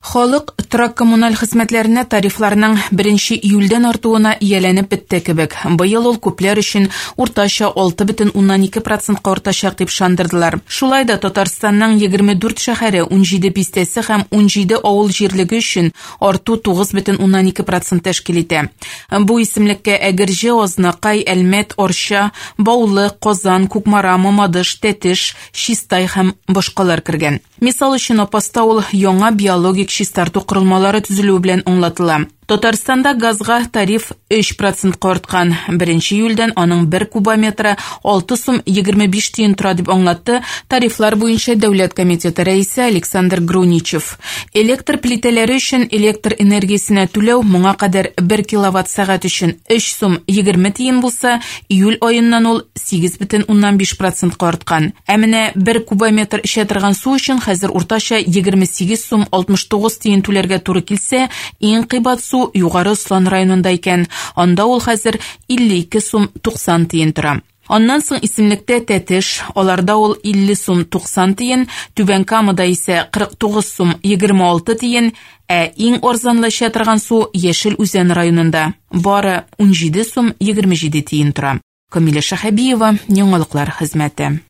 Халык торак коммуналь хезмәтләренә тарифларның 1 июльдән артуына ияләнеп бетте кебек. Быел ул күпләр өчен уртача 6,2% артачак дип шандырдылар. Шулай да Татарстанның 24 шәһәре, 17 бистәсе һәм 17 авыл җирлеге өчен арту 9,2% тәшкил итә. Бу исемлеккә Әгерҗе, Азнакай, Әлмәт, Орча, Баулы, Казан, Кукмара, Мамадыш, Тәтеш, Чистай һәм башкалар кергән. Мисал өчен Апаста ул яңа биологик чистарту корылмалары төзелү белән аңлатыла. Татарстанда газга тариф 3% арткан. 1 июльдән аның 1 кубометры 6 сум 25 тиен тора дип аңлатты тарифлар буенча дәүләт комитеты рәисе Александр Груничев. Электр плитәләре өчен электр энергиясенә түләү моңа кадәр 1 киловатт сәгать өчен 3 сум 20 тиен булса, июль аеннан ул 8,5% арткан. Ә менә 1 кубометр эчә торган су өчен хәзер уртача 28 сум 69 тиен түләргә туры килсә, иң кыйбат су Югары Услан районында икән. Анда ул хәзер 52 сум 90 тиен тора. Аннан соң исемлектә Тәтеш, аларда ул 50 сум 90 тиен, Түбән Камада исә 49 сум 26 тиен, ә иң арзанлаша торган су Яшел Үзән районында бары 17 сум 27 тиен тора. Камилә Шәһәбиева, Яңалыклар хезмәте.